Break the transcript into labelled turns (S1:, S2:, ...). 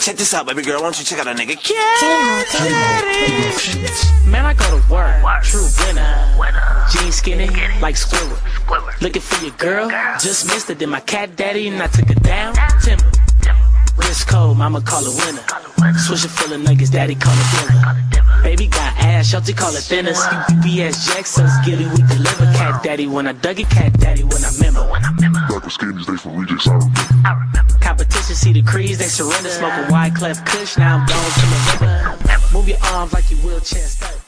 S1: check this out, baby girl. Why don't you check out a nigga?
S2: Man, I go to work, true winner. Jeans skinny, like Squidward. Looking for your girl, just missed it. Then my cat daddy and I took her down. Timber, wrist cold, mama call it winner. Swisher full of nuggets, daddy call it dinner. Baby got ass, Shelty call it thinners. UPS Jackson's Gilly, we deliver. Cat daddy when I dug it, cat daddy when I remember.
S3: Back with skinnies, they from rejects, I remember.
S2: Competition, see the crease, they surrender. Smoking Wyclef Kush, now I'm gone to November. Move your arms like you wheelchair study.